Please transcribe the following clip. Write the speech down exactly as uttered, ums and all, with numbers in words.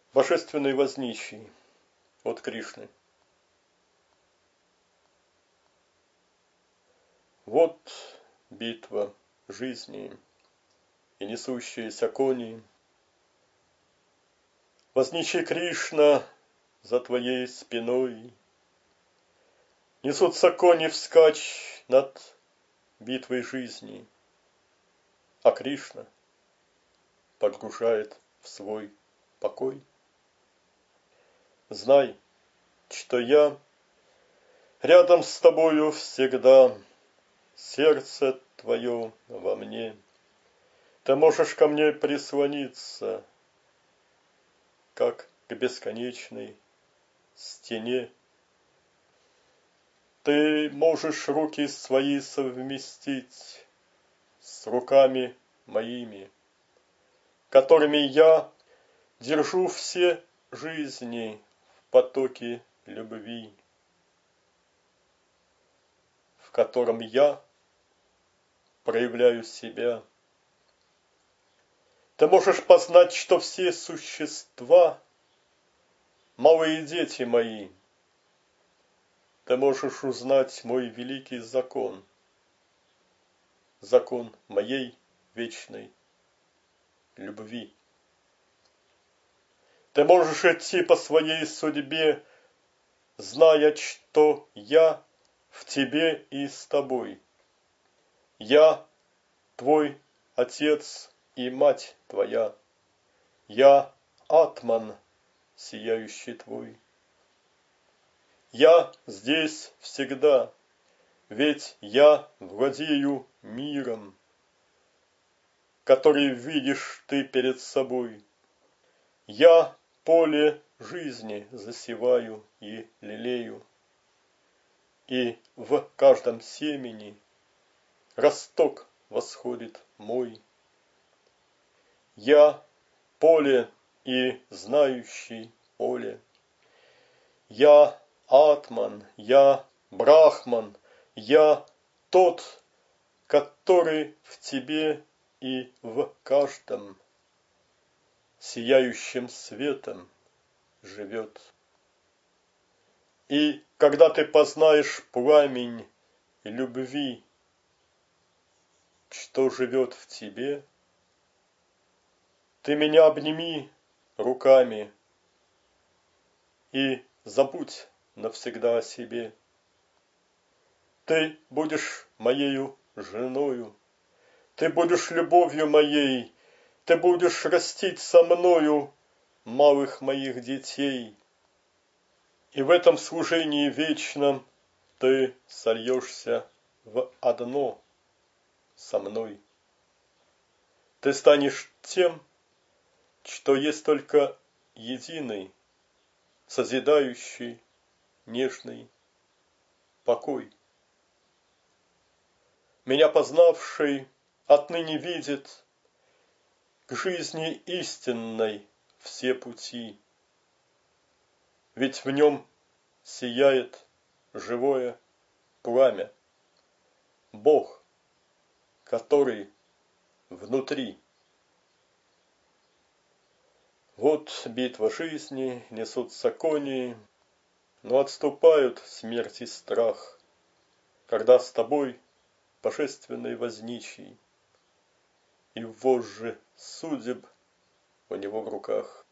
Божественный возничий от Кришны. Вот битва жизни и несущиеся кони. Возничий Кришна за твоей спиной. Несутся кони вскачь над битвой жизни, а Кришна погружает в свой покой. Знай, что я рядом с тобою всегда, сердце твое во мне. Ты можешь ко мне прислониться, как к бесконечной стене. Ты можешь руки свои совместить с руками моими, которыми я держу все жизни в потоке любви, в котором я проявляю себя. Ты можешь познать, что все существа – малые дети мои. Ты можешь узнать мой великий закон, закон моей вечной любви. Ты можешь идти по своей судьбе, зная, что я в тебе и с тобой. Я твой отец и мать твоя. Я Атман, сияющий твой. Я здесь всегда, ведь я владею миром, который видишь ты перед собой. Я поле жизни засеваю и лелею, и в каждом семени росток восходит мой. Я поле и знающий поле. Я Атман, я Брахман, я тот, который в тебе и в каждом сияющим светом живет. И когда ты познаешь пламень любви, что живет в тебе, ты меня обними руками и забудь навсегда о себе. Ты будешь моею женою, ты будешь любовью моей, ты будешь растить со мною малых моих детей. И в этом служении вечном ты сольешься в одно со мной. Ты станешь тем, что есть только единый, созидающий, нежный покой. Меня познавший отныне видит к жизни истинной все пути, ведь в нем сияет живое пламя, Бог, который внутри. Вот битва жизни, несутся кони, но отступают смерть и страх, когда с тобой божественный возничий, и вожжи судеб у него в руках.